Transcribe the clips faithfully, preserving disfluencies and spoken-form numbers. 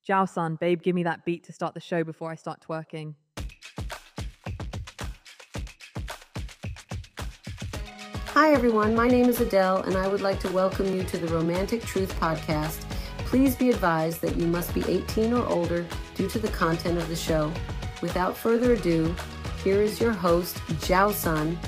Jiao-san, babe, give me that beat to start the show before I start twerking. Hi everyone, my name is Adele and I would like to welcome you to the Romantic Truth Podcast. Please be advised that you must be eighteen or older due to the content of the show. Without further ado, here is your host, Jiao-san.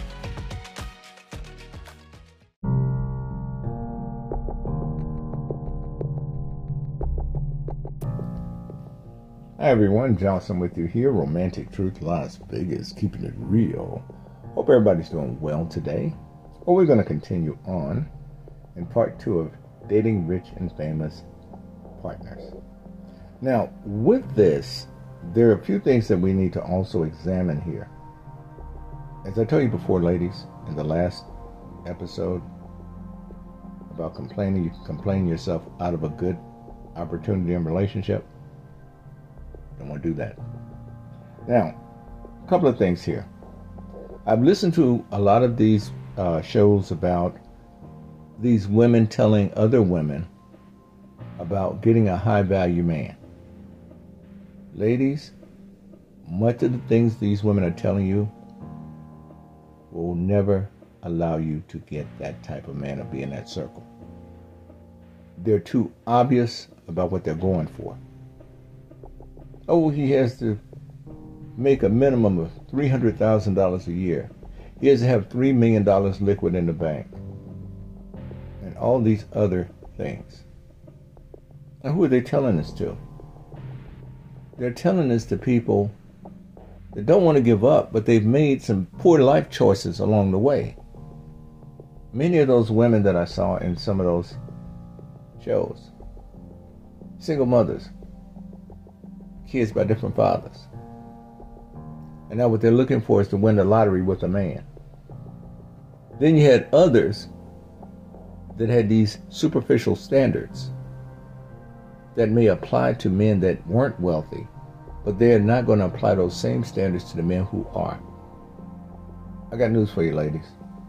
Hi everyone, Johnson with you here, Romantic Truth Las Vegas, keeping it real. Hope everybody's doing well today. Well, we're going to continue on in part two of Dating Rich and Famous Partners. Now, with this, there are a few things that we need to also examine here. As I told you before, ladies, in the last episode about complaining, you can complain yourself out of a good opportunity in relationship. Don't want to do that. Now, a couple of things here. I've listened to a lot of these uh, shows about these women telling other women about getting a high-value man. Ladies, much of the things these women are telling you will never allow you to get that type of man or be in that circle. They're too obvious about what they're going for. Oh, he has to make a minimum of three hundred thousand dollars a year. He has to have three million dollars liquid in the bank. And all these other things. Now, who are they telling this to? They're telling this to people that don't want to give up, but they've made some poor life choices along the way. Many of those women that I saw in some of those shows, single mothers, kids by different fathers. And now what they're looking for is to win the lottery with a man. Then you had others that had these superficial standards that may apply to men that weren't wealthy, but they're not going to apply those same standards to the men who are. I got news for you, ladies.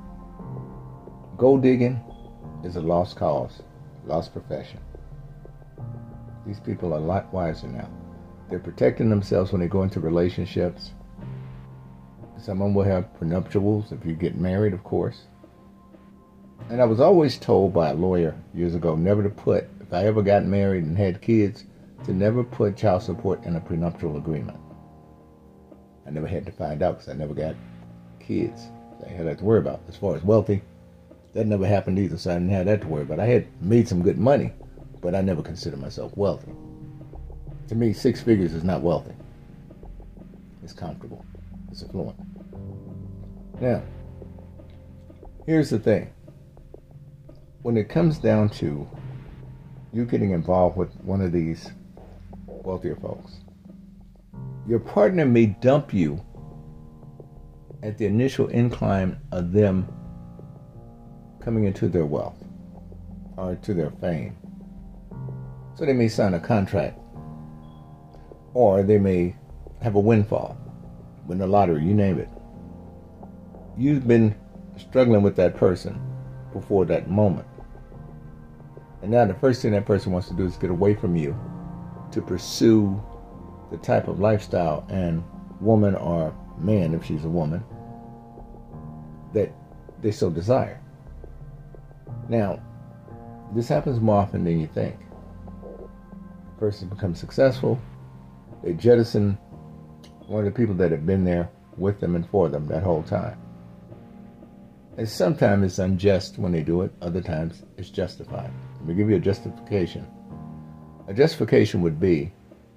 Gold digging is a lost cause, lost profession. These people are a lot wiser now. They're protecting themselves when they go into relationships. Some of them will have prenuptials if you get married, of course. And I was always told by a lawyer years ago never to put, if I ever got married and had kids, to never put child support in a prenuptial agreement. I never had to find out because I never got kids. So I had that to worry about. As far as wealthy, that never happened either, so I didn't have that to worry about. I had made some good money, but I never considered myself wealthy. To me, six figures is not wealthy. It's comfortable. It's affluent. Now, here's the thing. When it comes down to you getting involved with one of these wealthier folks, your partner may dump you at the initial incline of them coming into their wealth or to their fame. So they may sign a contract. Or they may have a windfall, win the lottery, you name it. You've been struggling with that person before that moment. And now the first thing that person wants to do is get away from you to pursue the type of lifestyle and woman or man, if she's a woman, that they so desire. Now, this happens more often than you think. The person becomes successful. They jettison one of the people that have been there with them and for them that whole time. And sometimes it's unjust when they do it. Other times it's justified. Let me give you a justification. A justification would be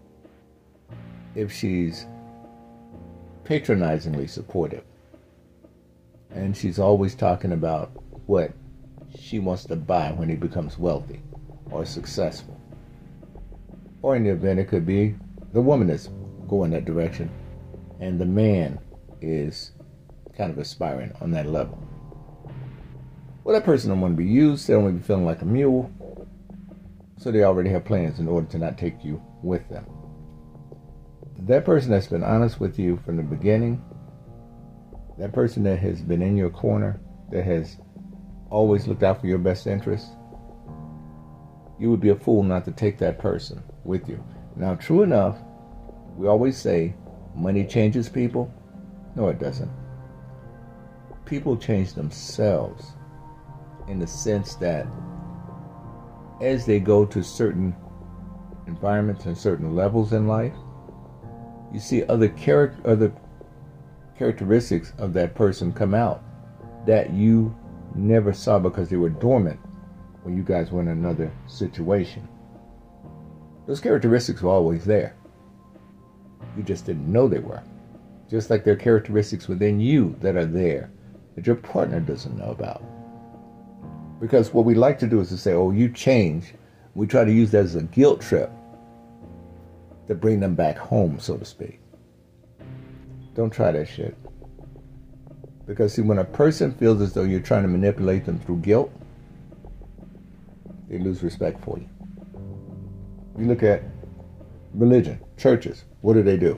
if she's patronizingly supportive. And she's always talking about what she wants to buy when he becomes wealthy or successful. Or in the event it could be the woman is going that direction, and the man is kind of aspiring on that level. Well, that person don't want to be used. They don't want to be feeling like a mule. So they already have plans in order to not take you with them. That person that's been honest with you from the beginning, that person that has been in your corner, that has always looked out for your best interest, you would be a fool not to take that person with you. Now, true enough, we always say money changes people. No, it doesn't. People change themselves in the sense that as they go to certain environments and certain levels in life, you see other character, other characteristics of that person come out that you never saw because they were dormant when you guys were in another situation. Those characteristics were always there. You just didn't know they were. Just like there are characteristics within you that are there that your partner doesn't know about. Because what we like to do is to say, oh, you change. We try to use that as a guilt trip to bring them back home, so to speak. Don't try that shit. Because see, when a person feels as though you're trying to manipulate them through guilt, they lose respect for you. You look at religion, churches, what do they do?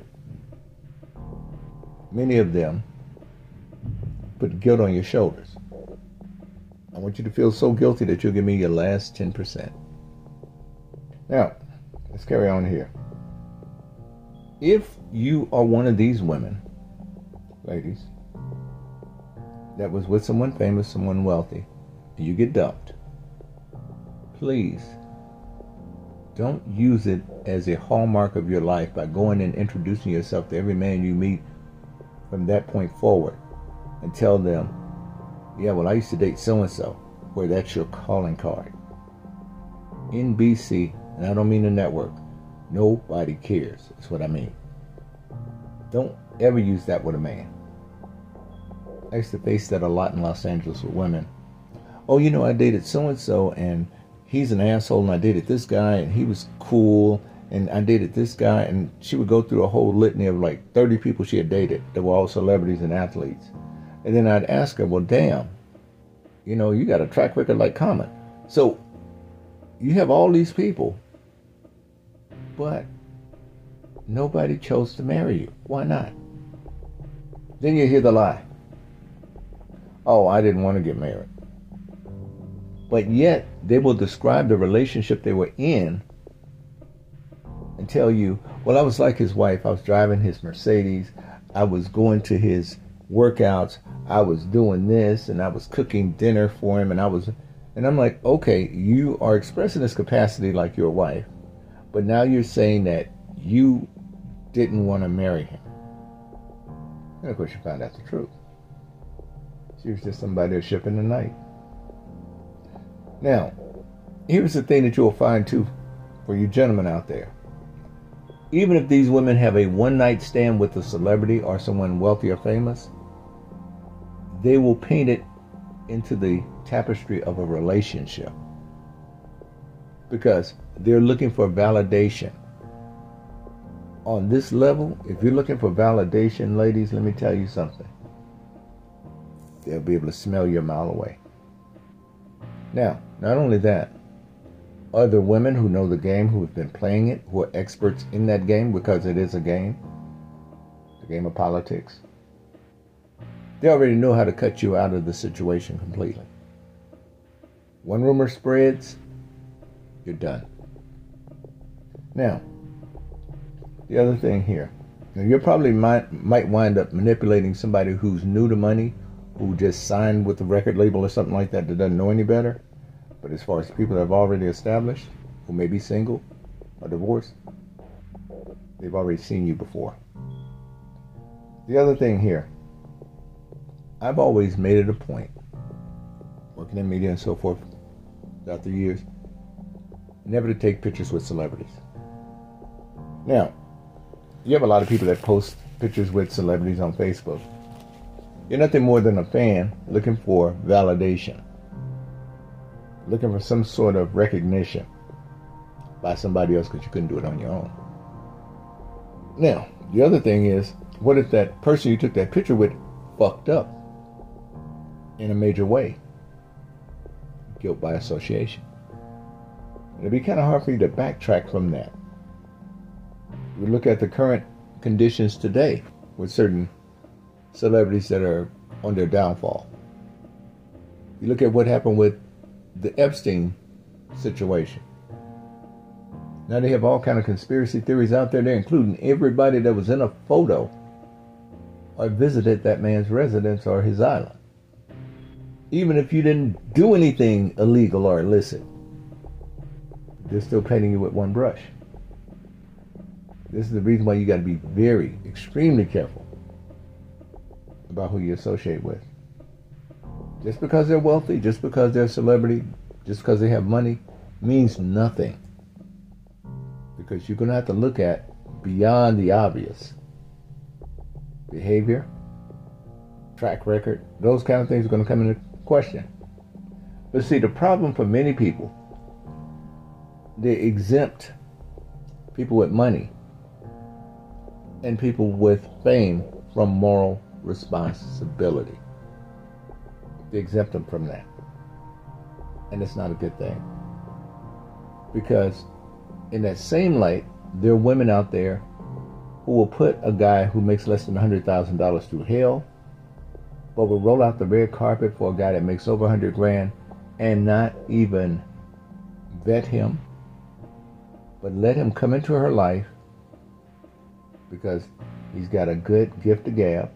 Many of them put guilt on your shoulders. I want you to feel so guilty that you'll give me your last ten percent. Now, let's carry on here. If you are one of these women, ladies, that was with someone famous, someone wealthy, and you get dumped, please don't use it as a hallmark of your life by going and introducing yourself to every man you meet from that point forward and tell them, yeah, well, I used to date so-and-so, where that's your calling card. N B C, and I don't mean the network, nobody cares, is what I mean. Don't ever use that with a man. I used to face that a lot in Los Angeles with women. Oh, you know, I dated so-and-so, and he's an asshole, and I dated this guy, and he was cool, and I dated this guy, and she would go through a whole litany of like thirty people she had dated that were all celebrities and athletes. And then I'd ask her, well, damn, you know, you got a track record like Common. So you have all these people, but nobody chose to marry you. Why not? Then you hear the lie. Oh, I didn't want to get married. But yet they will describe the relationship they were in and tell you, well, I was like his wife. I was driving his Mercedes. I was going to his workouts. I was doing this, and I was cooking dinner for him, and I was, and I'm like, okay, you are expressing this capacity like your wife, but now you're saying that you didn't want to marry him. And of course, you found out the truth. She was just somebody that's shipping the night. Now, here's the thing that you'll find too, for you gentlemen out there. Even if these women have a one-night stand with a celebrity or someone wealthy or famous, they will paint it into the tapestry of a relationship. Because they're looking for validation. On this level, if you're looking for validation, ladies, let me tell you something. They'll be able to smell you a mile away. Now, not only that, other women who know the game, who have been playing it, who are experts in that game, because it is a game, the game of politics, they already know how to cut you out of the situation completely. One rumor spreads, you're done. Now, the other thing here, now you probably might, might wind up manipulating somebody who's new to money, who just signed with the record label or something like that that doesn't know any better. But as far as people that have already established, who may be single or divorced, they've already seen you before. The other thing here, I've always made it a point, working in media and so forth throughout the years, never to take pictures with celebrities. Now, you have a lot of people that post pictures with celebrities on Facebook. You're nothing more than a fan looking for validation, looking for some sort of recognition by somebody else because you couldn't do it on your own. Now, the other thing is, what if that person you took that picture with fucked up in a major way? Guilt by association. It'd be kind of hard for you to backtrack from that. We look at the current conditions today with certain celebrities that are on their downfall. You look at what happened with the Epstein situation. Now they have all kind of conspiracy theories out there. They're including everybody that was in a photo or visited that man's residence or his island. Even if you didn't do anything illegal or illicit, they're still painting you with one brush. This is the reason why you got to be very, extremely careful about who you associate with. Just because they're wealthy, just because they're a celebrity, just because they have money, means nothing. Because you're going to have to look at beyond the obvious. Behavior, track record, those kind of things are going to come into question. But see, the problem for many people, they exempt people with money and people with fame from moral responsibility. They exempt them from that. And it's not a good thing. Because in that same light, there are women out there who will put a guy who makes less than one hundred thousand dollars through hell, but will roll out the red carpet for a guy that makes over one hundred grand and not even vet him, but let him come into her life because he's got a good gift of gab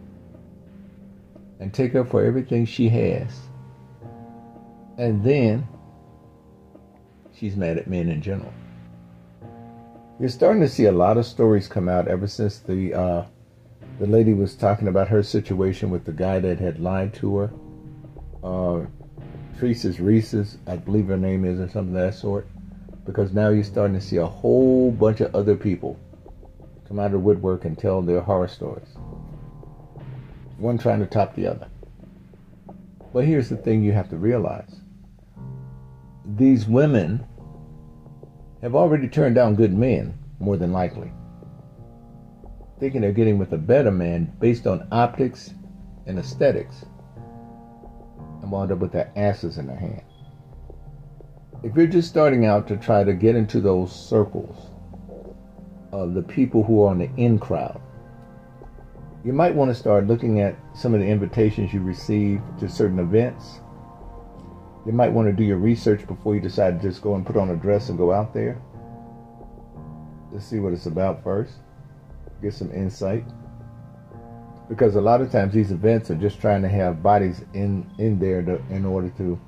and take her for everything she has. And then she's mad at men in general. You're starting to see a lot of stories come out ever since the uh, the lady was talking about her situation with the guy that had lied to her. Uh, Teresa's Reese's, I believe her name is, or something of that sort. Because now you're starting to see a whole bunch of other people come out of the woodwork and tell their horror stories. One trying to top the other. But here's the thing you have to realize. These women have already turned down good men, more than likely, thinking they're getting with a better man based on optics and aesthetics, and wound up with their asses in their hand. If you're just starting out to try to get into those circles of the people who are on the in crowd, you might want to start looking at some of the invitations you receive to certain events. You might want to do your research before you decide to just go and put on a dress and go out there. Let's see what it's about first. Get some insight. Because a lot of times these events are just trying to have bodies in, in there to, in order to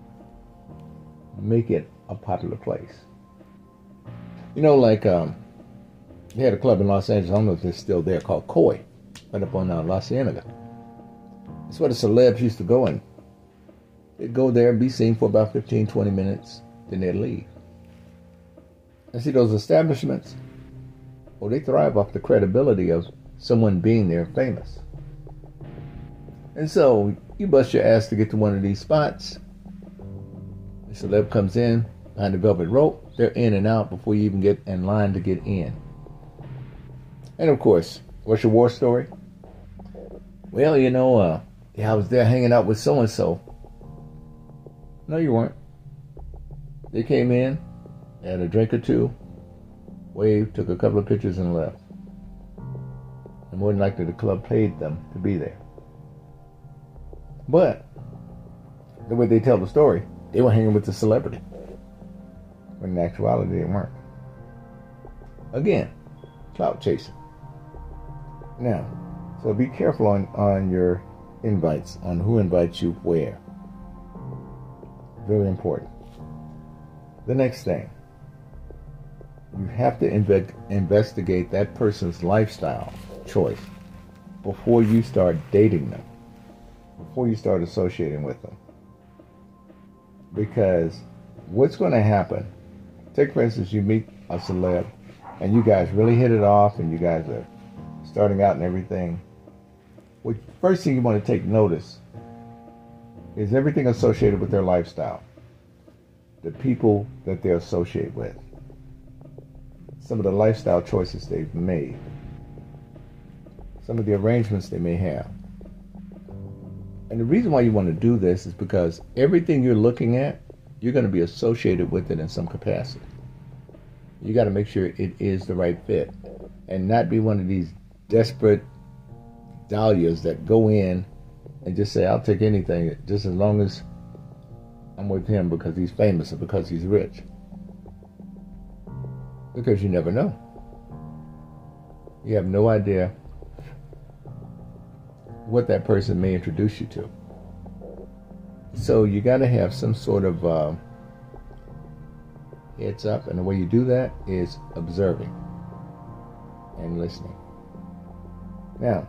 make it a popular place. You know, like um, they had a club in Los Angeles, I don't know if it's still there, called Koi, right up on uh, La Cienega. It's where the celebs used to go in. They'd go there and be seen for about fifteen, twenty minutes, then they'd leave. And see, those establishments, well, they thrive off the credibility of someone being there famous. And so, you bust your ass to get to one of these spots. The celeb comes in behind the velvet rope. They're in and out before you even get in line to get in. And of course, what's your war story? Well, you know, uh, yeah, I was there hanging out with so-and-so. No, you weren't. They came in, had a drink or two, waved, took a couple of pictures, and left. And more than likely, the club paid them to be there. But the way they tell the story, they were hanging with the celebrity, when in actuality they weren't. Again, clout chasing. Now, so be careful on, on your invites, on who invites you where. Very important. The next thing, you have to inve- investigate that person's lifestyle choice before you start dating them, before you start associating with them. Because what's going to happen, take for instance, you meet a celeb and you guys really hit it off and you guys are starting out and everything. Well, first thing you want to take notice is everything associated with their lifestyle. The people that they associate with. Some of the lifestyle choices they've made. Some of the arrangements they may have. And the reason why you want to do this is because everything you're looking at, you're going to be associated with it in some capacity. You got to make sure it is the right fit. And not be one of these desperate dahlias that go in and just say, I'll take anything, just as long as I'm with him because he's famous or because he's rich. Because you never know. You have no idea what that person may introduce you to. So you got to have some sort of uh, heads up, and the way you do that is observing and listening. Now,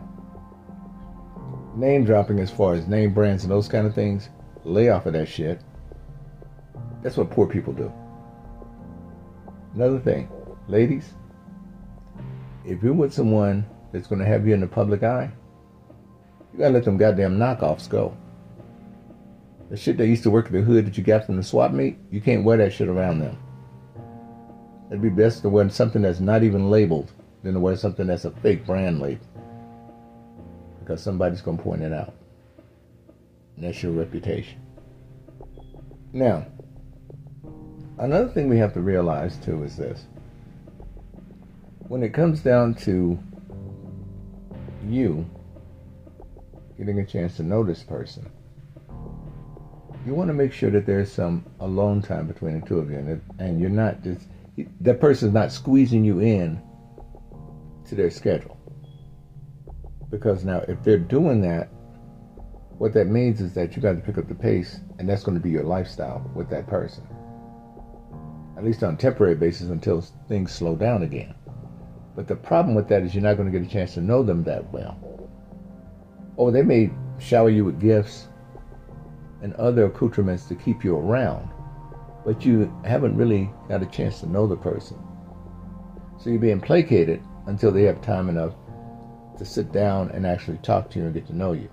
name dropping as far as name brands and those kind of things, lay off of that shit. That's what poor people do. Another thing, ladies, if you're with someone that's going to have you in the public eye, you got to let them goddamn knockoffs go. The shit that used to work at the hood that you got from the swap meet, you can't wear that shit around them. It'd be best to wear something that's not even labeled than to wear something that's a fake brand label. Because somebody's going to point it out. And that's your reputation. Now, another thing we have to realize too is this. When it comes down to you getting a chance to know this person, you want to make sure that there's some alone time between the two of you, and, it, and you're not just, that person's not squeezing you in to their schedule. Because now, if they're doing that, what that means is that you got to pick up the pace, and that's going to be your lifestyle with that person. At least on a temporary basis until things slow down again. But the problem with that is you're not going to get a chance to know them that well. Or they may shower you with gifts and other accoutrements to keep you around, but you haven't really got a chance to know the person. So you're being placated until they have time enough to sit down and actually talk to you and get to know you.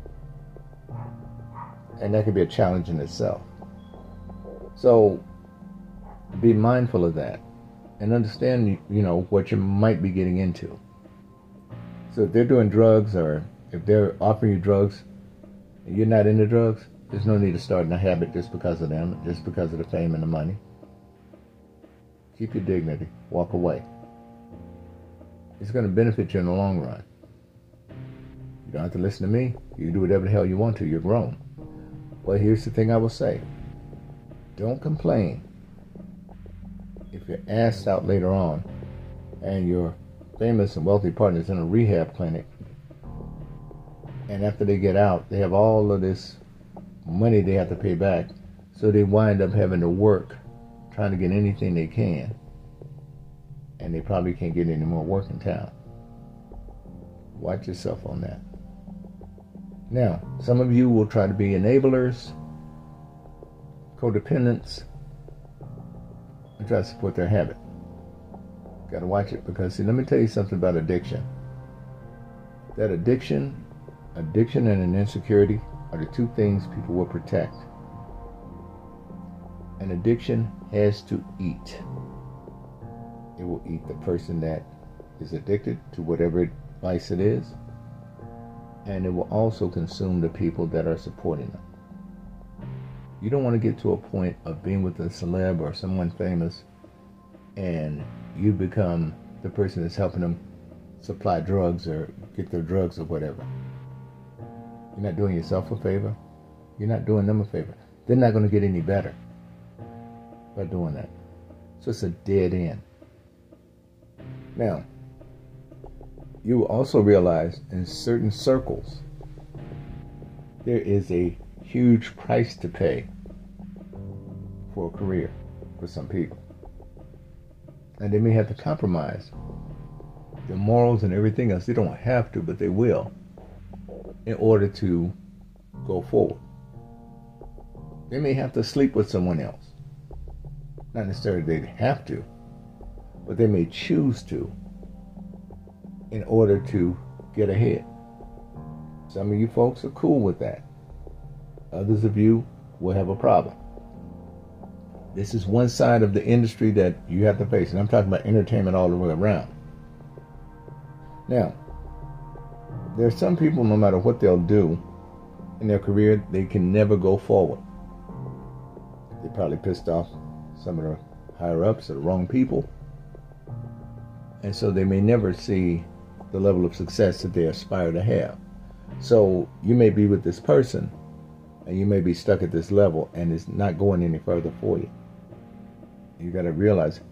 And that can be a challenge in itself. So be mindful of that and understand, you know, what you might be getting into. So if they're doing drugs, or if they're offering you drugs and you're not into drugs, there's no need to start a habit just because of them, just because of the fame and the money. Keep your dignity. Walk away. It's going to benefit you in the long run. You don't have to listen to me. You can do whatever the hell you want to. You're grown. But here's the thing I will say. Don't complain if you're asked out later on and your famous and wealthy partner's in a rehab clinic, and after they get out, they have all of this money they have to pay back, so they wind up having to work trying to get anything they can, and they probably can't get any more work in town. Watch yourself on that. Now, some of you will try to be enablers, codependents, and try to support their habit. Got to watch it, because see, let me tell you something about addiction. That addiction, addiction and an insecurity are the two things people will protect. An addiction has to eat. It will eat the person that is addicted to whatever vice it is, and it will also consume the people that are supporting them. You don't want to get to a point of being with a celeb or someone famous and you become the person that's helping them supply drugs or get their drugs or whatever. You're not doing yourself a favor. You're not doing them a favor. They're not going to get any better by doing that. So it's a dead end. Now, you will also realize in certain circles there is a huge price to pay for a career for some people. And they may have to compromise their morals and everything else. They don't have to, but they will, in order to go forward. They may have to sleep with someone else. Not necessarily they have to, but they may choose to in order to get ahead. Some of you folks are cool with that. Others of you will have a problem. This is one side of the industry that you have to face, and I'm talking about entertainment all the way around. Now, there are some people, no matter what they'll do in their career, they can never go forward. They probably pissed off some of the higher-ups or the wrong people, and so they may never see the level of success that they aspire to have. So you may be with this person, and you may be stuck at this level, and it's not going any further for you. You got to realize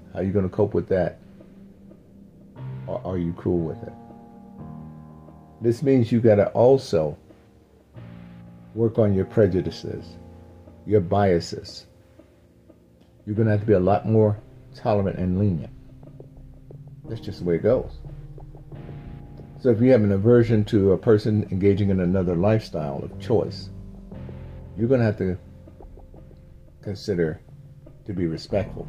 How are you going to cope with that? Or are you cool with it? This means you got to also work on your prejudices, your biases. You're going to have to be a lot more tolerant and lenient. That's just the way it goes. So if you have an aversion to a person engaging in another lifestyle of choice, you're going to have to consider to be respectful.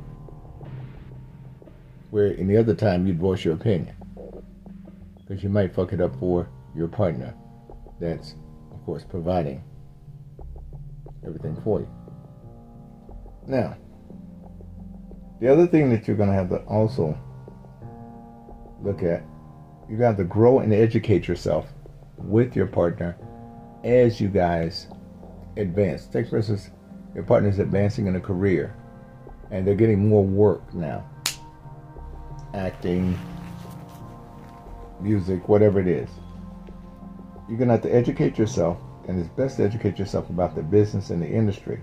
Where in the other time you'd voice your opinion. Because you might fuck it up for your partner that's, of course, providing everything for you. Now, the other thing that you're going to have to also look at, you got to grow and educate yourself with your partner as you guys advance. Take for instance, your partner's advancing in a career and they're getting more work now. Acting, music, whatever it is. You're going to have to educate yourself, and it's best to educate yourself about the business and the industry.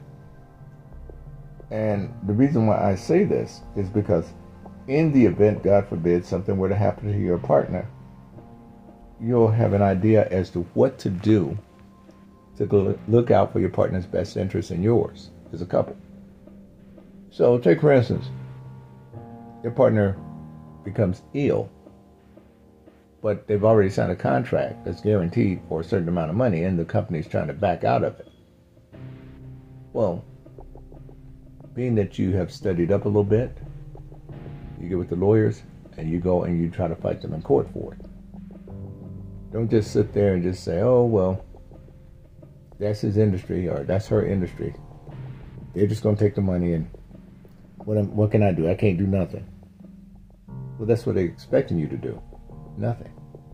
And the reason why I say this is because in the event, God forbid, something were to happen to your partner, you'll have an idea as to what to do to look out for your partner's best interest and yours as a couple. So take for instance, your partner becomes ill, but they've already signed a contract that's guaranteed for a certain amount of money and the company's trying to back out of it. Well, being that you have studied up a little bit, you get with the lawyers and you go and you try to fight them in court for it. Don't just sit there and just say, oh, well, that's his industry or that's her industry. They're just going to take the money and what, am, what can I do? I can't do nothing. Well, that's what they're expecting you to do. Nothing.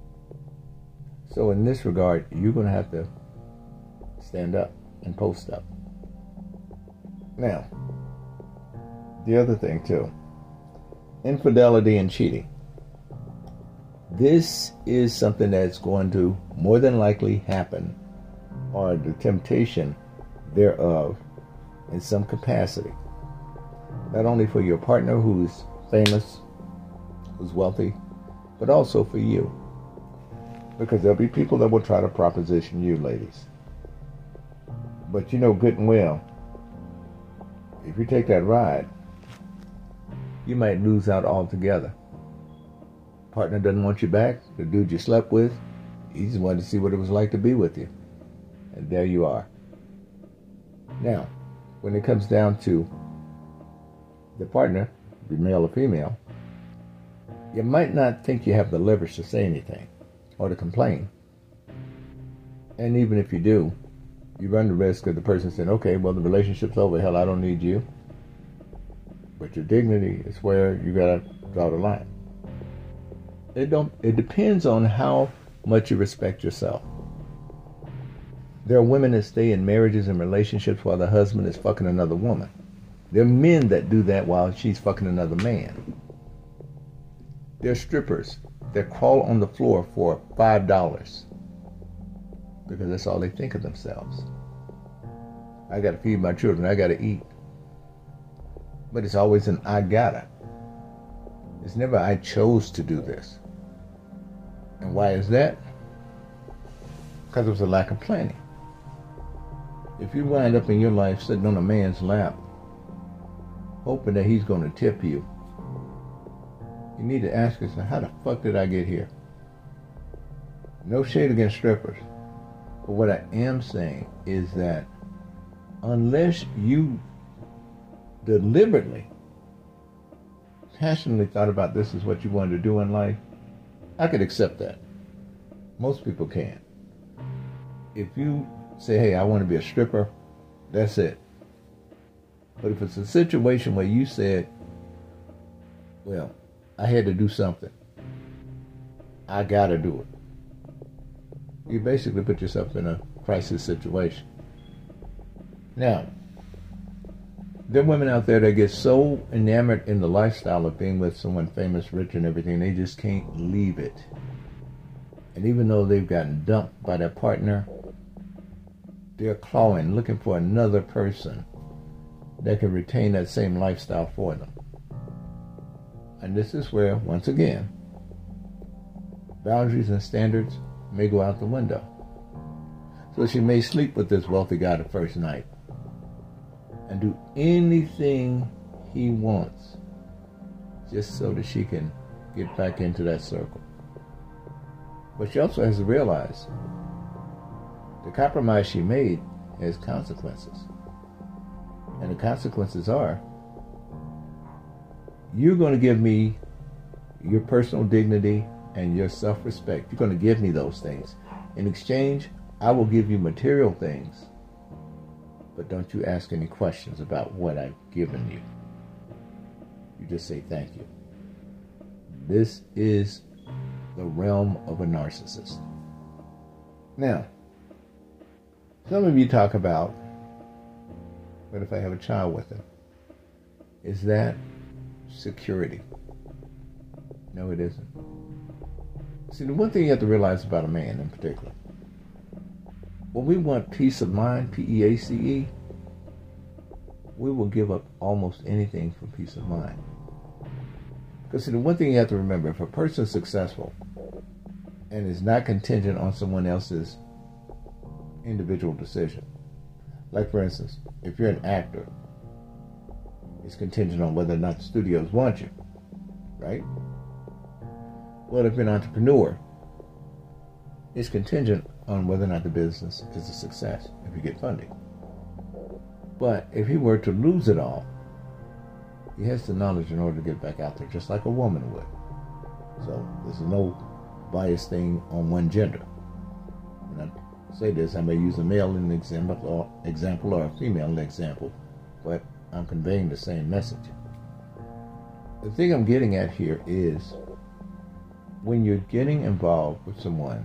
So in this regard, you're going to have to stand up and post up. Now, the other thing too, infidelity and cheating. This is something that's going to more than likely happen, or the temptation thereof in some capacity. Not only for your partner who's famous, who's wealthy, but also for you. Because there'll be people that will try to proposition you, ladies. But you know good and well, if you take that ride, you might lose out altogether. Partner doesn't want you back. The dude you slept with, he just wanted to see what it was like to be with you. And there you are. Now, when it comes down to the partner, be male or female, you might not think you have the leverage to say anything or to complain. And even if you do, you run the risk of the person saying, okay, well, the relationship's over. Hell, I don't need you. But your dignity is where you got to draw the line. It don't. It depends on how much you respect yourself. There are women that stay in marriages and relationships while the husband is fucking another woman. There are men that do that while she's fucking another man. There are strippers that crawl on the floor for five dollars because that's all they think of themselves. I got to feed my children. I got to eat. But it's always an I gotta. It's never I chose to do this. And why is that? Because it was a lack of planning. If you wind up in your life sitting on a man's lap, hoping that he's going to tip you, you need to ask yourself, how the fuck did I get here? No shade against strippers. But what I am saying is that unless you deliberately, passionately thought about this is what you wanted to do in life, I could accept that. Most people can. If you say, hey, I want to be a stripper, that's it. But if it's a situation where you said, well, I had to do something, I gotta do it, you basically put yourself in a crisis situation. Now, there are women out there that get so enamored in the lifestyle of being with someone famous, rich, and everything, they just can't leave it. And even though they've gotten dumped by their partner, they're clawing, looking for another person that can retain that same lifestyle for them. And this is where, once again, boundaries and standards may go out the window. So she may sleep with this wealthy guy the first night and do anything he wants just so that she can get back into that circle. But she also has to realize the compromise she made has consequences. And the consequences are, you're going to give me your personal dignity and your self-respect. You're going to give me those things. In exchange, I will give you material things, but don't you ask any questions about what I've given you. You just say thank you. This is the realm of a narcissist. Now, some of you talk about, what if I have a child with him? Is that security? No, it isn't. See, the one thing you have to realize about a man in particular, when we want peace of mind, P E A C E, we will give up almost anything for peace of mind. Because see, the one thing you have to remember, if a person is successful and is not contingent on someone else's individual decision, like for instance, if you're an actor, it's contingent on whether or not the studios want you, right? Well, if you're an entrepreneur, it's contingent on whether or not the business is a success, if you get funding. But if he were to lose it all, he has the knowledge in order to get back out there, just like a woman would. So there's no bias thing on one gender. When I say this, I may use a male in an example or, example or a female in an example, but I'm conveying the same message. The thing I'm getting at here is, when you're getting involved with someone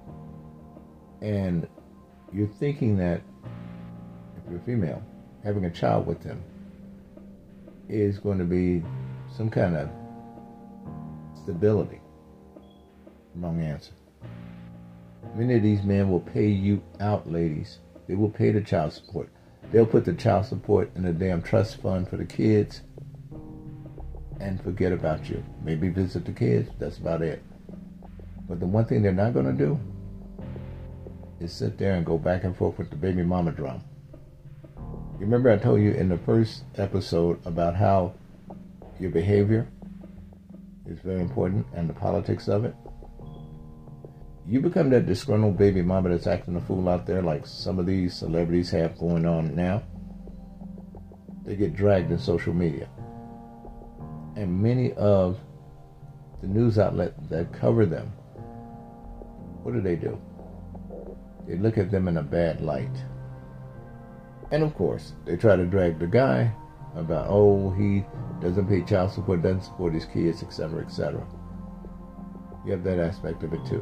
and you're thinking that, if you're female, having a child with them is going to be some kind of stability, wrong answer. Many of these men will pay you out, ladies. They will pay the child support. They'll put the child support in a damn trust fund for the kids and forget about you. Maybe visit the kids, that's about it. But the one thing they're not going to do is sit there and go back and forth with the baby mama drum. You remember I told you in the first episode about how your behavior is very important and the politics of it? You become that disgruntled baby mama that's acting a fool out there like some of these celebrities have going on now. They get dragged in social media. And many of the news outlets that cover them, what do they do? They look at them in a bad light. And of course, they try to drag the guy about, oh, he doesn't pay child support, doesn't support his kids, et cetera, et cetera. You have that aspect of it too.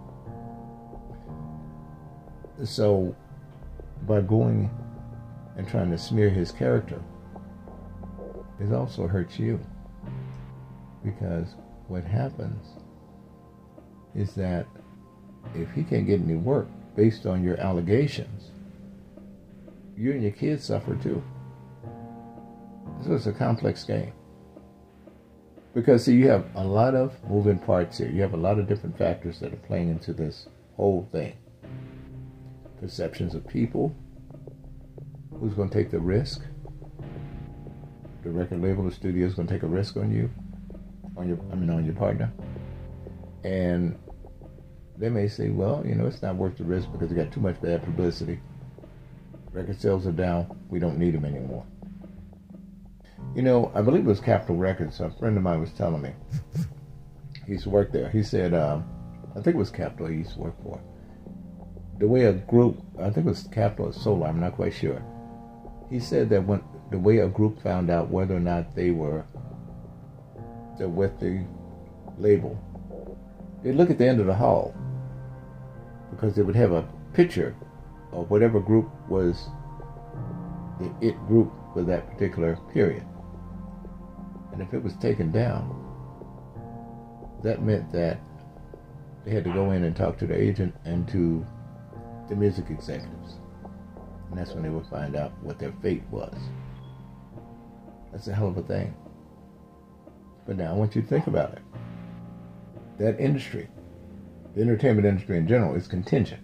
So, by going and trying to smear his character, it also hurts you. Because what happens is that if he can't get any work based on your allegations, you and your kids suffer too. So it's a complex game. Because see, you have a lot of moving parts here. You have a lot of different factors that are playing into this whole thing. Perceptions of people. Who's going to take the risk? The record label, the studio is going to take a risk on you, on your, I mean, on your partner. And they may say, well, you know, it's not worth the risk because they got too much bad publicity. Record sales are down. We don't need them anymore. You know, I believe it was Capitol Records. A friend of mine was telling me. He used to work there. He said, um, I think it was Capitol he used to work for. The way a group, I think it was Capitol or Solar, I'm not quite sure. He said that when the way a group found out whether or not they were they're with the label, they'd look at the end of the hall because they would have a picture of whatever group was the it group for that particular period. And if it was taken down, that meant that they had to go in and talk to the agent and to the music executives. And that's when they would find out what their fate was. That's a hell of a thing. But now I want you to think about it. That industry, the entertainment industry in general, is contingent.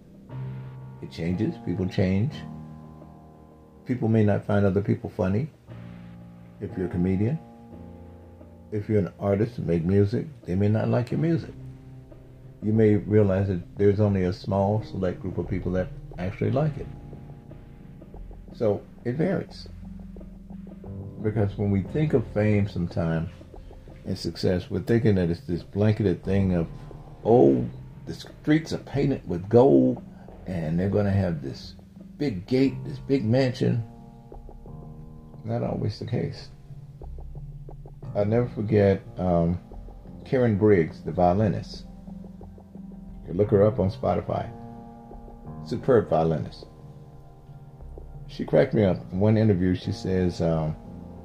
It changes. People change. People may not find other people funny. If you're a comedian, if you're an artist and make music, they may not like your music. You may realize that there's only a small select group of people that actually like it. So it varies. Because when we think of fame sometimes and success, we're thinking that it's this blanketed thing of, oh, the streets are painted with gold and they're going to have this big gate, this big mansion. Not always the case. I'll never forget um, Karen Briggs, the violinist. You can look her up on Spotify. Superb violinist. She cracked me up. In one interview, she says, um,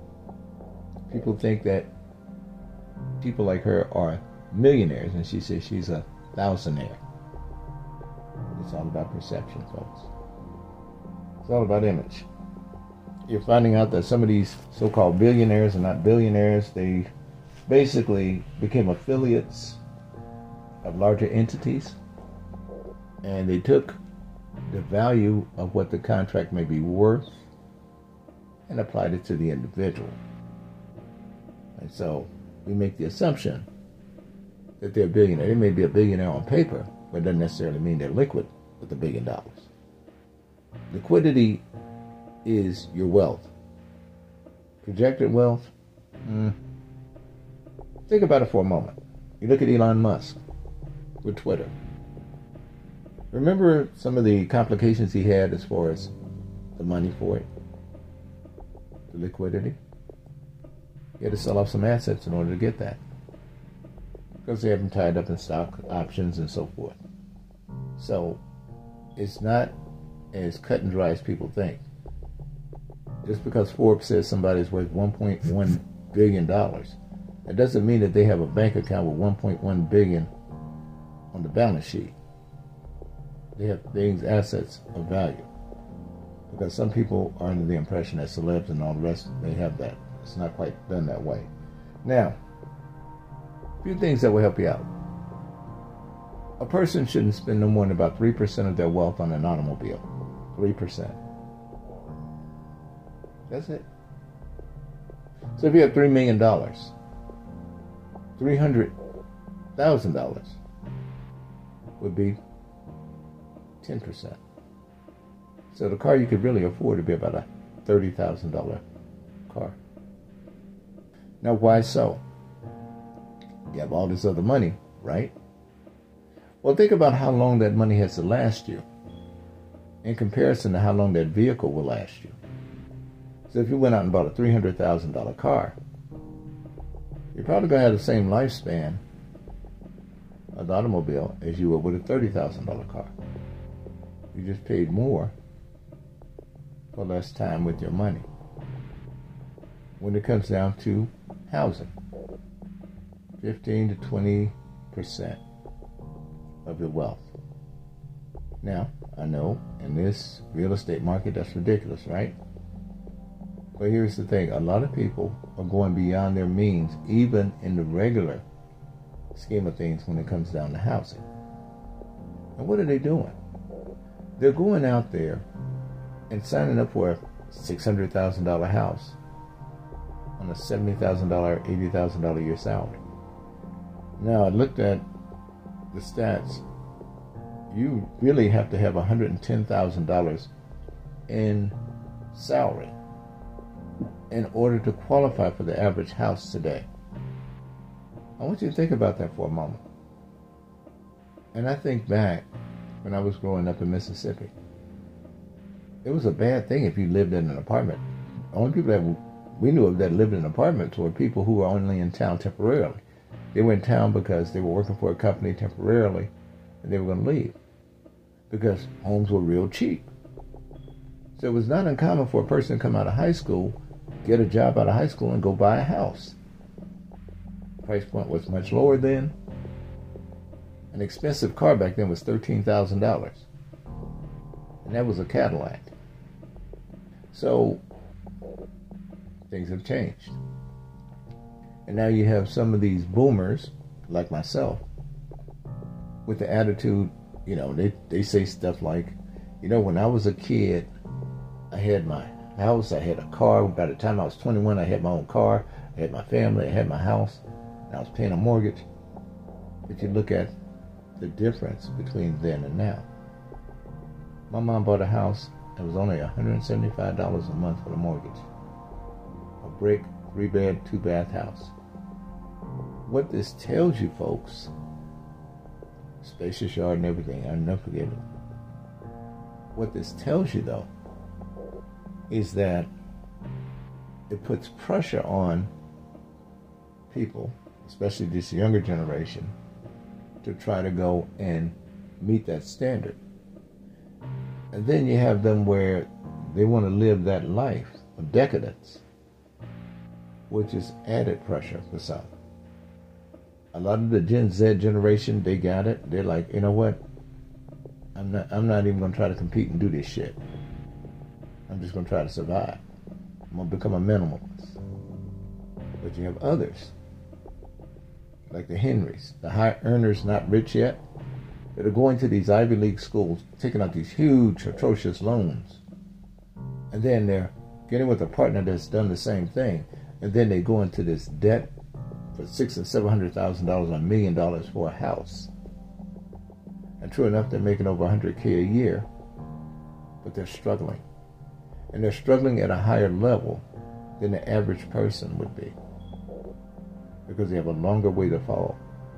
people think that people like her are millionaires, and she says she's a thousandaire. It's all about perception, folks. It's all about image. You're finding out that some of these so-called billionaires are not billionaires. They basically became affiliates of larger entities, and they took the value of what the contract may be worth and applied it to the individual. And so we make the assumption that they're a billionaire. They may be a billionaire on paper, but it doesn't necessarily mean they're liquid with a billion dollars. Liquidity is your wealth. Projected wealth? Mm. Think about it for a moment. You look at Elon Musk with Twitter. Remember some of the complications he had as far as the money for it? The liquidity? He had to sell off some assets in order to get that, because they have them tied up in stock options and so forth. So it's not as cut and dry as people think. Just because Forbes says somebody's worth one point one billion dollars, that doesn't mean that they have a bank account with one point one billion dollars on the balance sheet. They have things, assets of value. Because some people are under the impression that celebs and all the rest, they have that. It's not quite done that way. Now, a few things that will help you out. A person shouldn't spend no more than about three percent of their wealth on an automobile. three percent. That's it. So if you have three million dollars, three hundred thousand dollars would be ten percent. So the car you could really afford would be about a thirty thousand dollars car. Now, why so? You have all this other money, right? Well, think about how long that money has to last you in comparison to how long that vehicle will last you. So if you went out and bought a three hundred thousand dollars car, you're probably going to have the same lifespan of the automobile as you would with a thirty thousand dollars car. You just paid more for less time with your money. When it comes down to housing, fifteen to twenty percent of your wealth. Now, I know in this real estate market that's ridiculous, right? But here's the thing. A lot of people are going beyond their means, even in the regular scheme of things when it comes down to housing. And what are they doing? They're going out there and signing up for a six hundred thousand dollars house on a seventy thousand dollars, eighty thousand dollars a year salary. Now, I looked at the stats. You really have to have one hundred ten thousand dollars in salary in order to qualify for the average house today. I want you to think about that for a moment. And I think back when I was growing up in Mississippi. It was a bad thing if you lived in an apartment. The only people that we knew of that lived in apartments were people who were only in town temporarily. They were in town because they were working for a company temporarily and they were going to leave because homes were real cheap. So it was not uncommon for a person to come out of high school, get a job out of high school, and go buy a house. Price point was much lower then. An expensive car back then was thirteen thousand dollars. And that was a Cadillac. So things have changed. And now you have some of these boomers, like myself, with the attitude, you know, they, they say stuff like, you know, when I was a kid, I had my house, I had a car. By the time I was twenty-one, I had my own car, I had my family, I had my house, and I was paying a mortgage. But you look at the difference between then and now. My mom bought a house, it was only one hundred seventy-five dollars a month for the mortgage. A brick, three-bed, two-bath house. What this tells you, folks, spacious yard and everything, I'll never forget it. What this tells you, though, is that it puts pressure on people, especially this younger generation, to try to go and meet that standard. And then you have them where they want to live that life of decadence, which is added pressure for some. A lot of the Gen Z generation, they got it. They're like, you know what? I'm not I'm not even going to try to compete and do this shit. I'm just going to try to survive. I'm going to become a minimalist. But you have others, like the Henrys, the high earners not rich yet, that are going to these Ivy League schools, taking out these huge, atrocious loans. And then they're getting with a partner that's done the same thing. And then they go into this debt for six and seven hundred thousand dollars, a million dollars for a house. And true enough, they're making over one hundred K a year, but they're struggling. And they're struggling at a higher level than the average person would be, because they have a longer way to fall.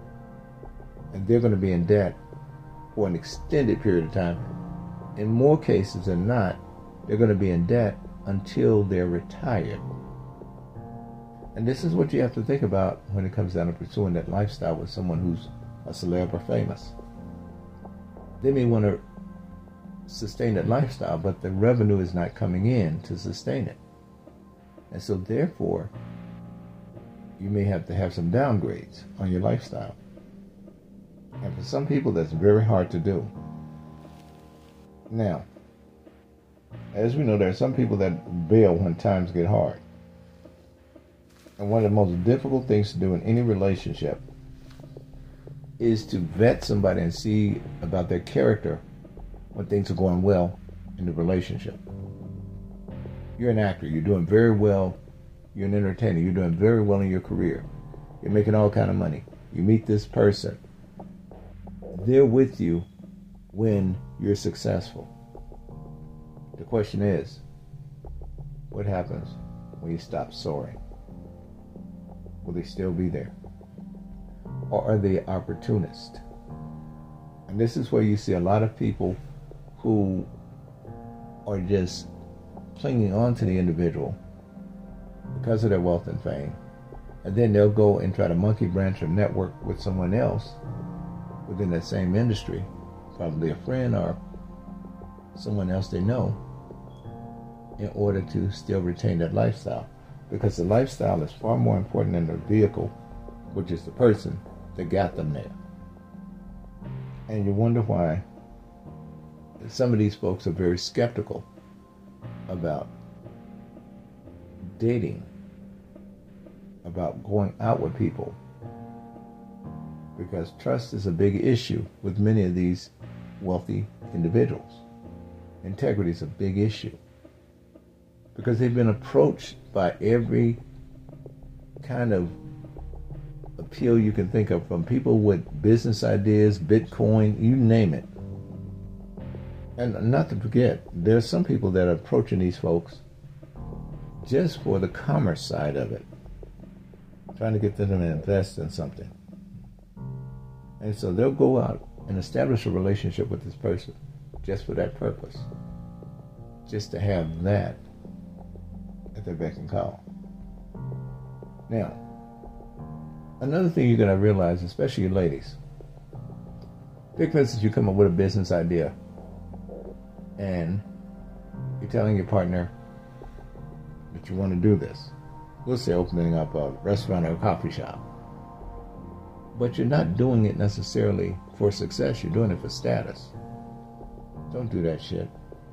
And they're going to be in debt for an extended period of time. In more cases than not, they're going to be in debt until they're retired. And this is what you have to think about when it comes down to pursuing that lifestyle with someone who's a celeb or famous. They may want to sustain that lifestyle, but the revenue is not coming in to sustain it. And so therefore, you may have to have some downgrades on your lifestyle. And for some people, that's very hard to do. Now, as we know, there are some people that bail when times get hard. And one of the most difficult things to do in any relationship is to vet somebody and see about their character when things are going well in the relationship. You're an actor. You're doing very well. You're an entertainer. You're doing very well in your career. You're making all kind of money. You meet this person. They're with you when you're successful. The question is, what happens when you stop soaring? Will they still be there? Or are they opportunists? And this is where you see a lot of people who are just clinging on to the individual because of their wealth and fame. And then they'll go and try to monkey branch or network with someone else within that same industry, probably a friend or someone else they know, in order to still retain that lifestyle. Because the lifestyle is far more important than the vehicle, which is the person that got them there. And you wonder why some of these folks are very skeptical about dating, about going out with people, because trust is a big issue with many of these wealthy individuals. Integrity is a big issue, because they've been approached by every kind of appeal you can think of, from people with business ideas, Bitcoin, you name it. And not to forget, there's some people that are approaching these folks just for the commerce side of it, trying to get them to invest in something. And so they'll go out and establish a relationship with this person just for that purpose, just to have that at their beck and call. Now, another thing you're going to realize, especially you ladies, take for instance, you come up with a business idea and you're telling your partner that you want to do this. We'll say opening up a restaurant or a coffee shop. But you're not doing it necessarily for success. You're doing it for status. Don't do that shit.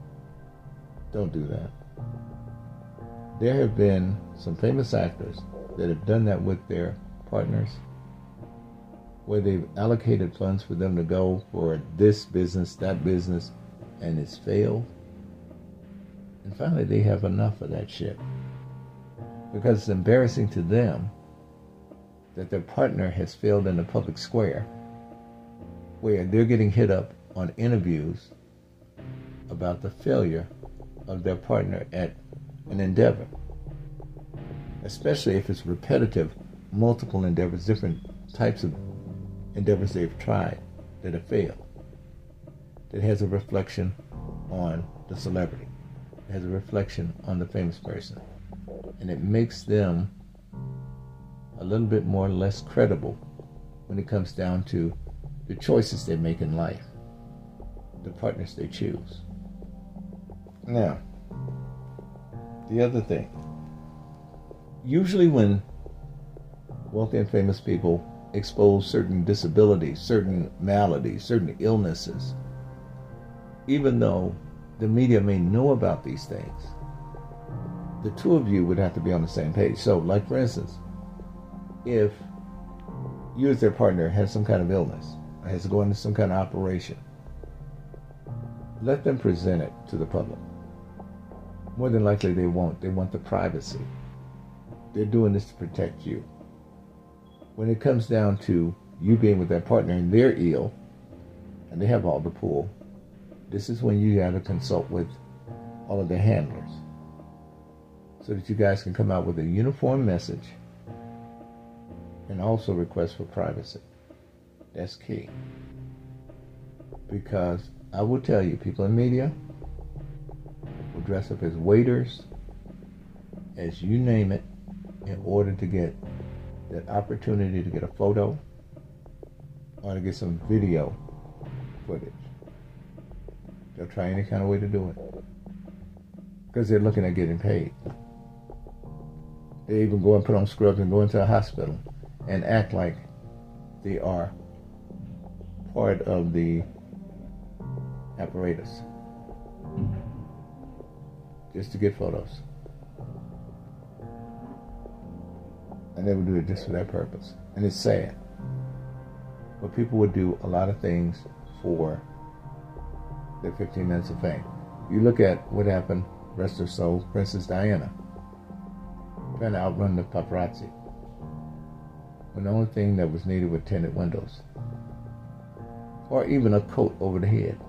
Don't do that. There have been some famous actors that have done that with their partners, where they've allocated funds for them to go for this business, that business, and it's failed. And finally, they have enough of that shit. Because it's embarrassing to them that their partner has failed in the public square, where they're getting hit up on interviews about the failure of their partner at an endeavor. Especially if it's repetitive, multiple endeavors, different types of endeavors they've tried that have failed. That has a reflection on the celebrity. It has a reflection on the famous person. And it makes them a little bit more or less credible when it comes down to the choices they make in life, the partners they choose. Now, the other thing, usually when wealthy and famous people expose certain disabilities, certain maladies, certain illnesses, even though the media may know about these things, the two of you would have to be on the same page. So, like for instance, if you as their partner has some kind of illness, or has to go into some kind of operation, let them present it to the public. More than likely they won't. They want the privacy. They're doing this to protect you. When it comes down to you being with that partner and they're ill, and they have all the pull, this is when you got to consult with all of the handlers, so that you guys can come out with a uniform message and also request for privacy. That's key. Because I will tell you, people in media will dress up as waiters, as you name it, in order to get that opportunity to get a photo or to get some video footage. They'll try any kind of way to do it because they're looking at getting paid. They even go and put on scrubs and go into a hospital and act like they are part of the apparatus just to get photos. And they would do it just for that purpose. And it's sad. But people would do a lot of things for their fifteen minutes of fame. You look at what happened, rest her soul, Princess Diana, trying to outrun the paparazzi, when the only thing that was needed were tinted windows, or even a coat over the head.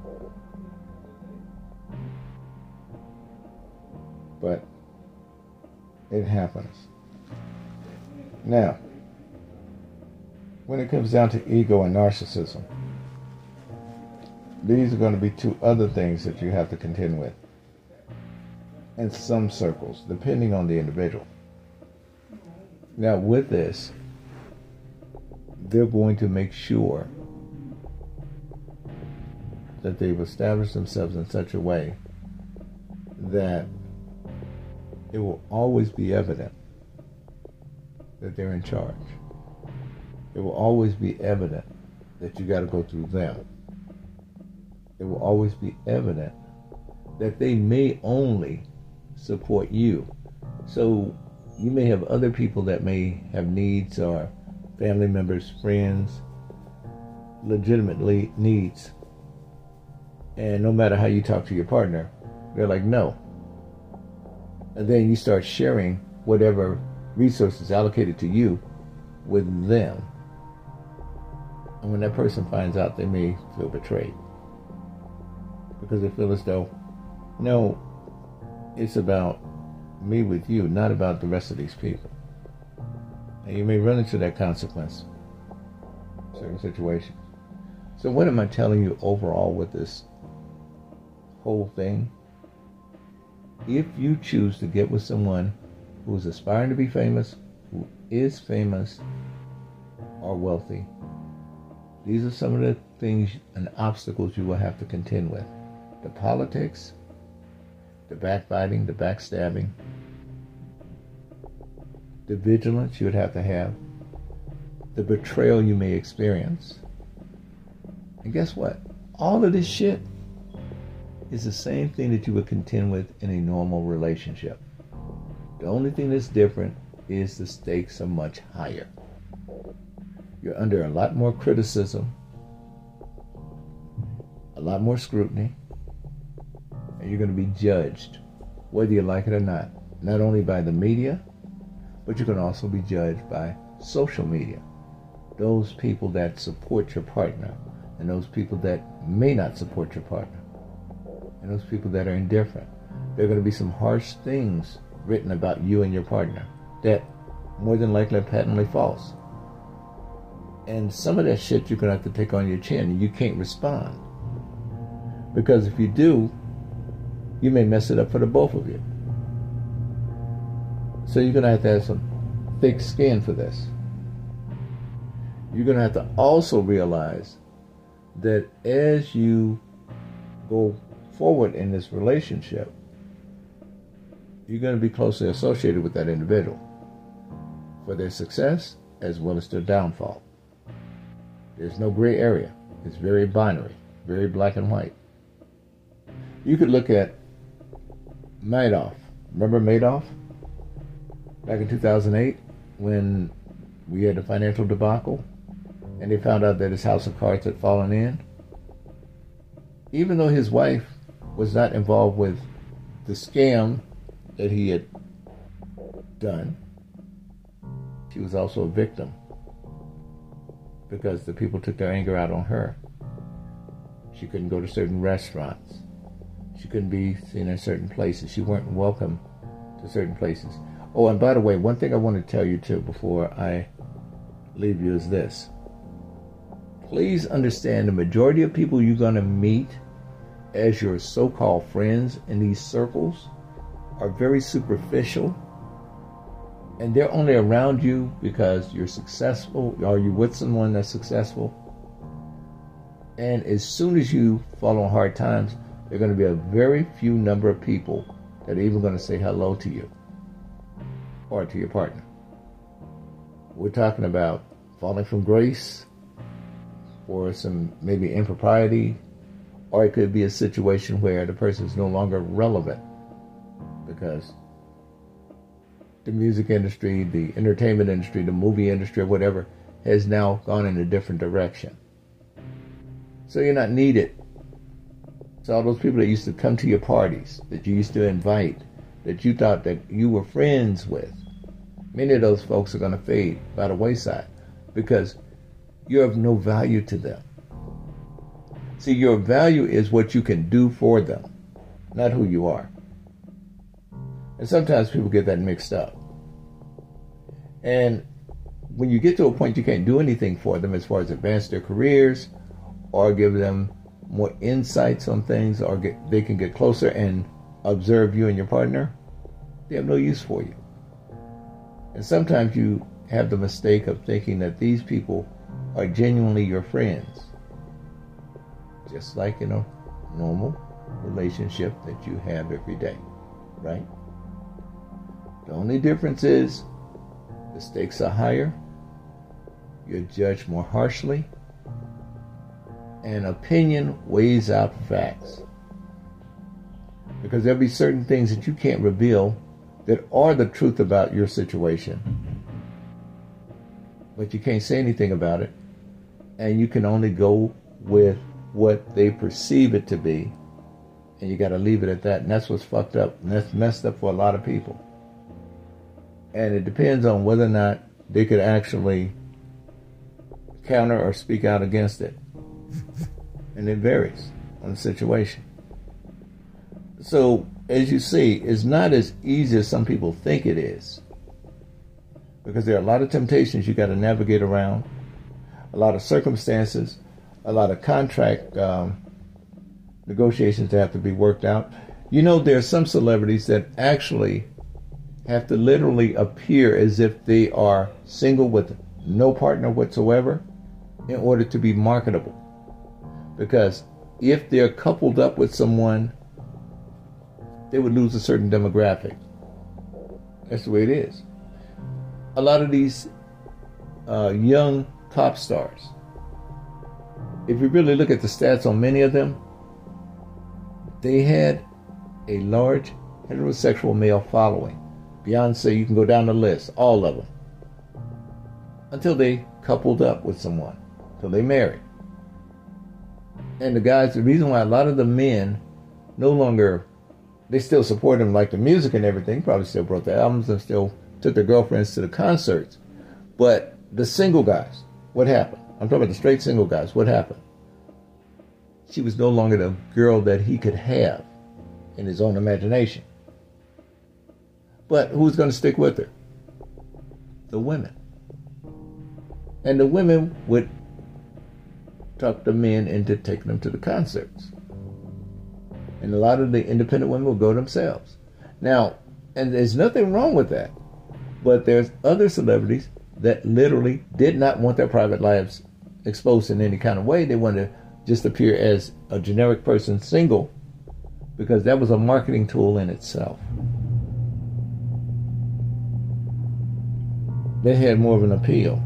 But it happens. Now, when it comes down to ego and narcissism, these are going to be two other things that you have to contend with in some circles, depending on the individual. Now, with this, they're going to make sure that they've established themselves in such a way that it will always be evident that they're in charge. It will always be evident that you got to go through them. It will always be evident that they may only support you. So you may have other people that may have needs, or family members, friends, legitimately needs. And no matter how you talk to your partner, they're like, no. And then you start sharing whatever resources allocated to you with them. And when that person finds out, they may feel betrayed. Because they feel as though, no, it's about me with you, not about the rest of these people. And you may run into that consequence in certain situations. So what am I telling you overall with this whole thing? If you choose to get with someone who is aspiring to be famous, who is famous or wealthy, these are some of the things and obstacles you will have to contend with. The politics, the backbiting, the backstabbing, the vigilance you would have to have, the betrayal you may experience. And guess what? All of this shit is the same thing that you would contend with in a normal relationship. The only thing that's different is the stakes are much higher. You're under a lot more criticism, a lot more scrutiny, and you're going to be judged, whether you like it or not, not only by the media, but you can also be judged by social media. Those people that support your partner, and those people that may not support your partner, and those people that are indifferent. There are going to be some harsh things written about you and your partner that more than likely are patently false. And some of that shit you're going to have to take on your chin, and you can't respond. Because if you do, you may mess it up for the both of you. So you're going to have to have some thick skin for this. You're going to have to also realize that as you go forward in this relationship, you're going to be closely associated with that individual for their success as well as their downfall. There's no gray area. It's very binary, very black and white. You could look at Madoff. Remember Madoff? Back in two thousand eight, when we had the financial debacle, and they found out that his house of cards had fallen in. Even though his wife was not involved with the scam that he had done, she was also a victim because the people took their anger out on her. She couldn't go to certain restaurants. She couldn't be seen in certain places. She weren't welcome to certain places. Oh, and by the way, one thing I want to tell you too before I leave you is this. Please understand the majority of people you're going to meet as your so-called friends in these circles are very superficial, and they're only around you because you're successful, or you're with someone that's successful. And as soon as you fall on hard times, there are going to be a very few number of people that are even going to say hello to you or to your partner. We're talking about falling from grace, or some maybe impropriety, or it could be a situation where the person is no longer relevant because the music industry, the entertainment industry, the movie industry, or whatever, has now gone in a different direction. So you're not needed. So all those people that used to come to your parties, that you used to invite, that you thought that you were friends with, many of those folks are going to fade by the wayside because you're of no value to them. See, your value is what you can do for them, not who you are. And sometimes people get that mixed up. And when you get to a point you can't do anything for them as far as advance their careers or give them more insights on things, or get, they can get closer and observe you and your partner, they have no use for you. And sometimes you have the mistake of thinking that these people are genuinely your friends, just like in a normal relationship that you have every day, right? The only difference is the stakes are higher, you're judged more harshly, and opinion weighs out facts. Because there'll be certain things that you can't reveal that are the truth about your situation, but you can't say anything about it, and you can only go with what they perceive it to be, and you got to leave it at that. And that's what's fucked up, and that's messed up for a lot of people. And it depends on whether or not they could actually counter or speak out against it. And it varies on the situation. So, as you see, it's not as easy as some people think it is. Because there are a lot of temptations you got to navigate around, a lot of circumstances, a lot of contract um, negotiations that have to be worked out. You know, there are some celebrities that actually have to literally appear as if they are single with no partner whatsoever in order to be marketable. Because if they're coupled up with someone, they would lose a certain demographic. That's the way it is. A lot of these uh, young pop stars, if you really look at the stats on many of them, they had a large heterosexual male following Beyonce, you can go down the list, all of them. Until they coupled up with someone, until they married. And the guys, the reason why a lot of the men no longer, they still support them, like the music and everything, probably still brought the albums and still took their girlfriends to the concerts. But the single guys, what happened? I'm talking about the straight single guys, what happened? She was no longer the girl that he could have in his own imagination. But who's going to stick with her? The women. And the women would talk the men into taking them to the concerts. And a lot of the independent women will go themselves. Now, and there's nothing wrong with that. But there's other celebrities that literally did not want their private lives exposed in any kind of way. They wanted to just appear as a generic person, single, because that was a marketing tool in itself. They had more of an appeal.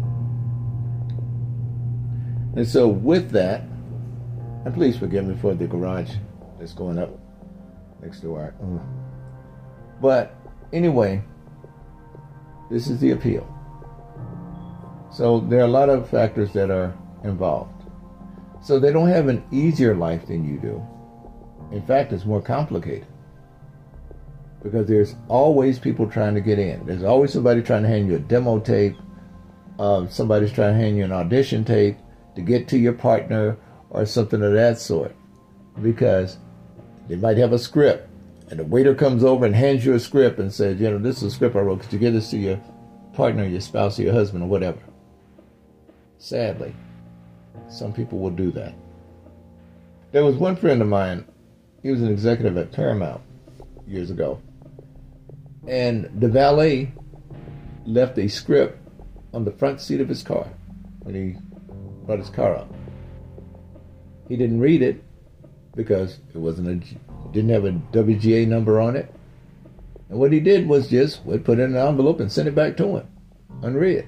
And so with that, and please forgive me for the garage that's going up next door. Mm. But anyway, this is the appeal. So there are a lot of factors that are involved. So they don't have an easier life than you do. In fact, it's more complicated. Because there's always people trying to get in. There's always somebody trying to hand you a demo tape. Uh, somebody's trying to hand you an audition tape to get to your partner or something of that sort. Because they might have a script. And the waiter comes over and hands you a script and says, you know, this is a script I wrote. Could you give this to your partner, your spouse, or your husband, or whatever? Sadly, some people will do that. There was one friend of mine, he was an executive at Paramount years ago. And the valet left a script on the front seat of his car when he brought his car up. He didn't read it because it wasn't a, didn't have a W G A number on it. And what he did was just would put it in an envelope and send it back to him, unread.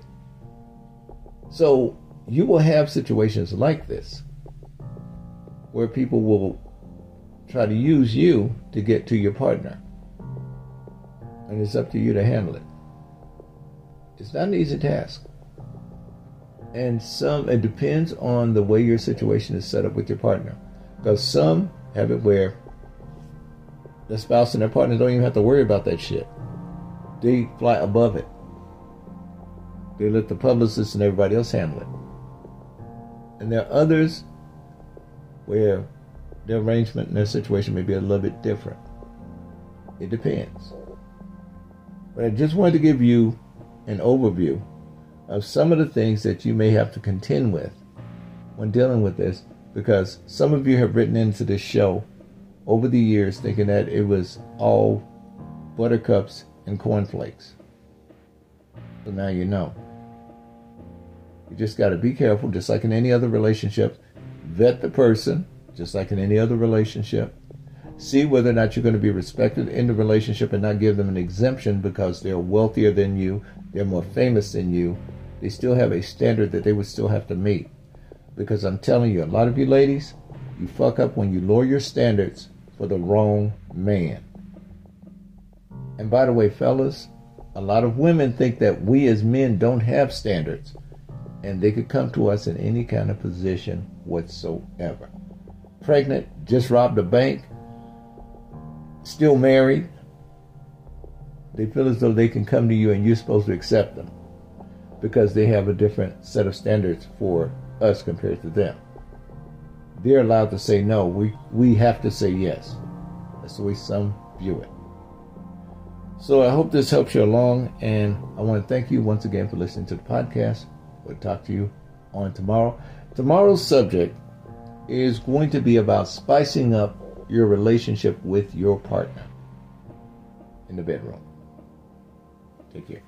So you will have situations like this where people will try to use you to get to your partner. And it's up to you to handle it. It's not an easy task. And some, it depends on the way your situation is set up with your partner. Because some have it where the spouse and their partner don't even have to worry about that shit. They fly above it. They let the publicists and everybody else handle it. And there are others where their arrangement and their situation may be a little bit different. It depends. But I just wanted to give you an overview of some of the things that you may have to contend with when dealing with this, because some of you have written into this show over the years thinking that it was all buttercups and cornflakes. So now you know. You just got to be careful, just like in any other relationship. Vet the person, just like in any other relationship. See whether or not you're going to be respected in the relationship and not give them an exemption because they're wealthier than you, they're more famous than you. They still have a standard that they would still have to meet. Because I'm telling you, a lot of you ladies, you fuck up when you lower your standards for the wrong man. And by the way, fellas, a lot of women think that we as men don't have standards. And they could come to us in any kind of position whatsoever. Pregnant, just robbed a bank, still married. They feel as though they can come to you and you're supposed to accept them because they have a different set of standards for us compared to them. They're allowed to say no. We, we have to say yes. That's the way some view it. So I hope this helps you along, and I want to thank you once again for listening to the podcast. We'll talk to you on tomorrow. Tomorrow's subject is going to be about spicing up your relationship with your partner in the bedroom. Take care.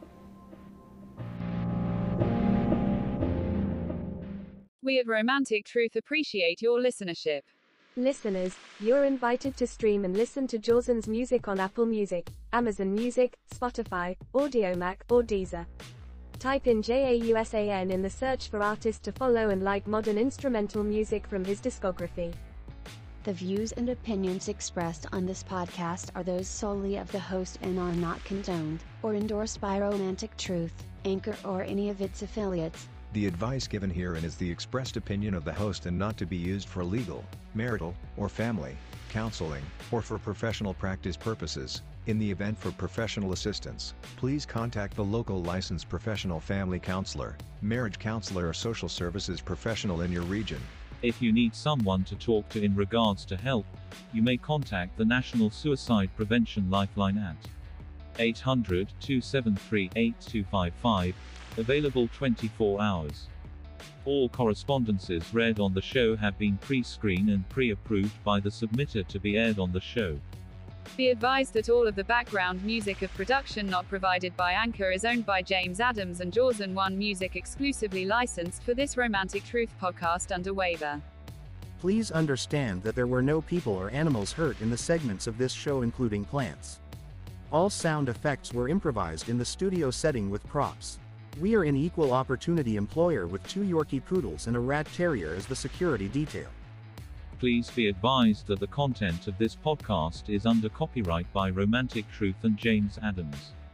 We at Romantic Truth appreciate your listenership. Listeners, you're invited to stream and listen to Jawson's music on Apple Music, Amazon Music, Spotify, Audiomack, or Deezer. Type in J A U S A N in the search for artist to follow and like modern instrumental music from his discography. The views and opinions expressed on this podcast are those solely of the host and are not condoned or endorsed by Romantic Truth, Anchor, or any of its affiliates. The advice given herein is the expressed opinion of the host and not to be used for legal, marital, or family counseling, or for professional practice purposes. In the event for professional assistance, please contact the local licensed professional family counselor, marriage counselor, or social services professional in your region. If you need someone to talk to in regards to help, you may contact the National Suicide Prevention Lifeline at eight hundred, two seven three, eight two five five, available twenty-four hours. All correspondences read on the show have been pre-screened and pre-approved by the submitter to be aired on the show. Be advised that all of the background music of production not provided by Anchor is owned by James Adams and Jaws and One Music, exclusively licensed for this Romantic Truth podcast under waiver. Please understand that there were no people or animals hurt in the segments of this show, including plants. All sound effects were improvised in the studio setting with props. We are an equal opportunity employer with two Yorkie Poodles and a Rat Terrier as the security detail. Please be advised that the content of this podcast is under copyright by Romantic Truth and James Adams.